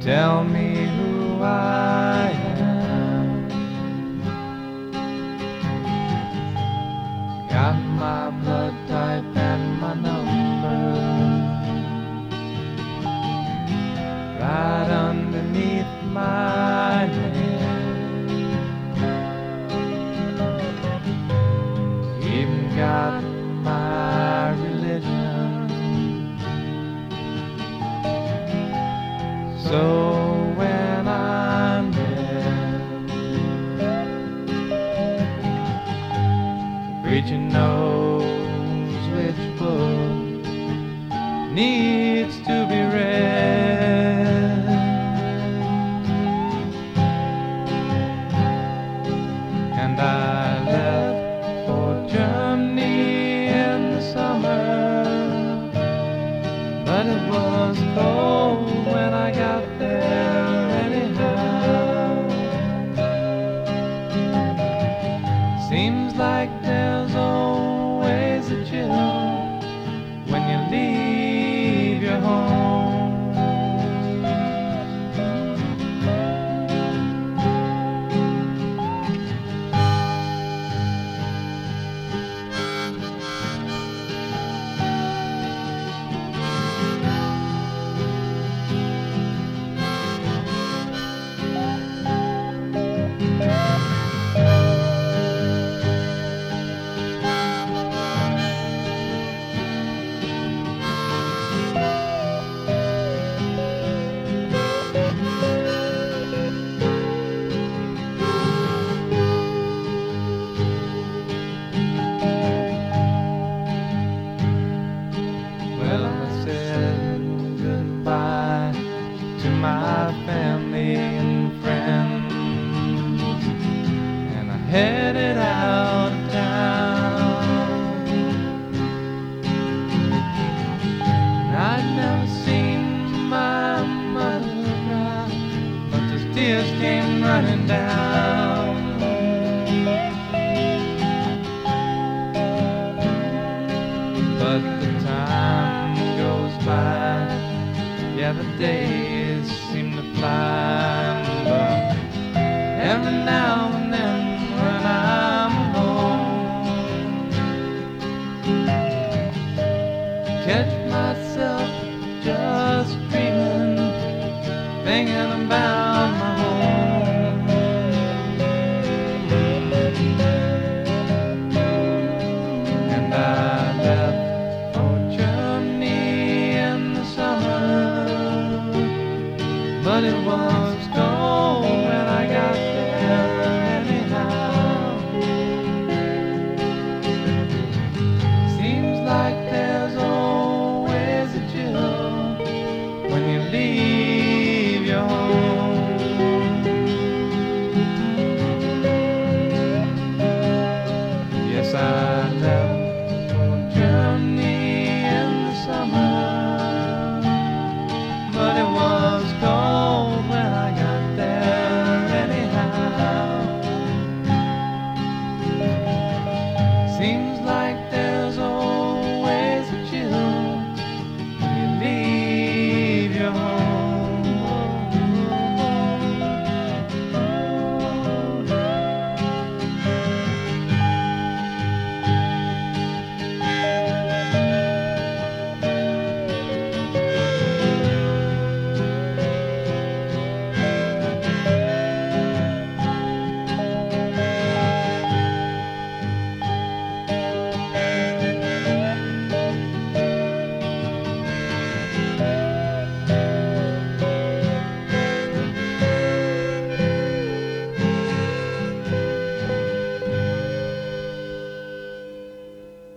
tell me who I am. Got my blood type and my number right underneath my name. Even got my religion. So when I'm dead, the preacher knows which book needs to be read. And I left for Germany in the summer, but it was cold when I got there anyhow. Seems like there's always a chill when you leave your home. Well, I said goodbye to my family and friends, and I headed out of town. And I'd never seen my mother cry, but the tears came running down. But the time goes by, yeah, the days seem to fly, but every now and then when I'm alone, catch myself just dreaming, thinking about my home. And I left for Germany in the summer, but it was